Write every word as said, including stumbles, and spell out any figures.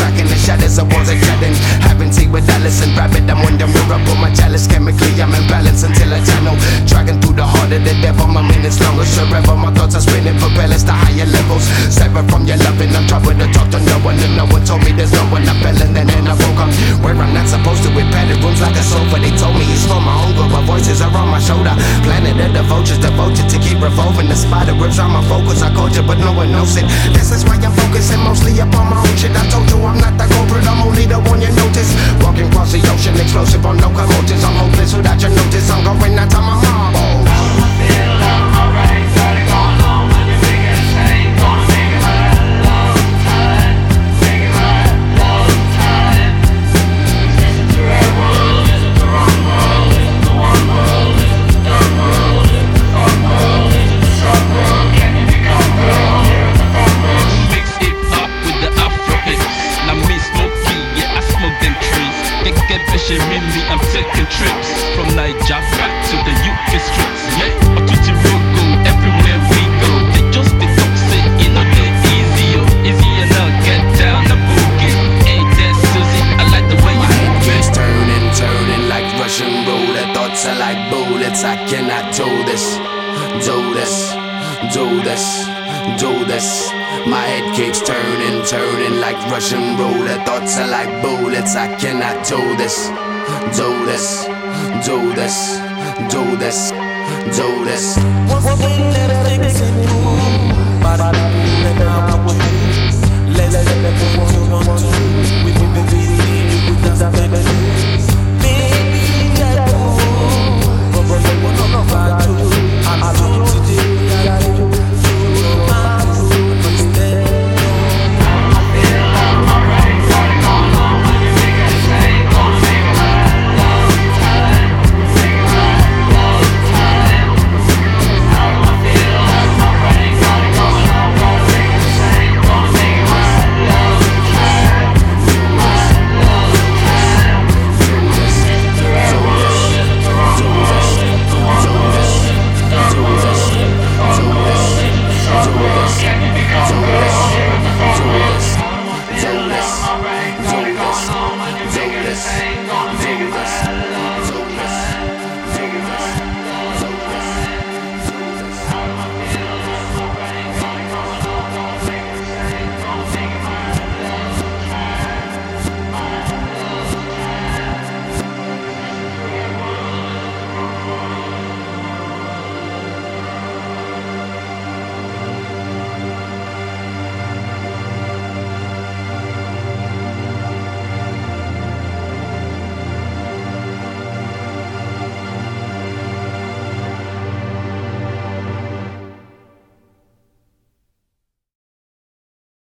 tracking the shadows of walls of dreading. Having tea with Alice and Rabbit, I'm wondering where I put my chalice. Chemically, I'm in balance until I channel. Dragging through the heart of the devil, my minutes longer. Forever, my thoughts are spinning, propellers to higher levels. Separate from your loving, I'm troubled to talk to no one. And no one told me there's no one. I fell and then I woke up where I'm not supposed to. With padded rooms like a sofa. They told me it's for my own good, but voices are on my shoulder. Planet of the vultures, devoted to keep revolving. The spider webs on my focus. I called you, but no one knows it. This is why I'm focusing mostly upon my own shit. I told you I'm not the culprit, I'm only the one you notice. Walking across the ocean, explosive on locomotives. I'm hopeless without your notice. I'm going out to my mom. Oh. I'm taking trips from Niger back to the U K streets. Yeah, up to Toronto, everywhere we go. They just the toxic, you know they easy, yo. Easy enough, get down the boogie. Hey, there, Susie, I like the way you move. My head keeps turning, turning like Russian roulette. Thoughts are like bullets. I cannot do this, do this, do this, do this. My head keeps turning, turning like Russian roulette. Thoughts are like bullets. I cannot do this. Do this, do this, do this, do this. One thing everything's cool, but I don't know what to do. Let's let it go, what you want to do.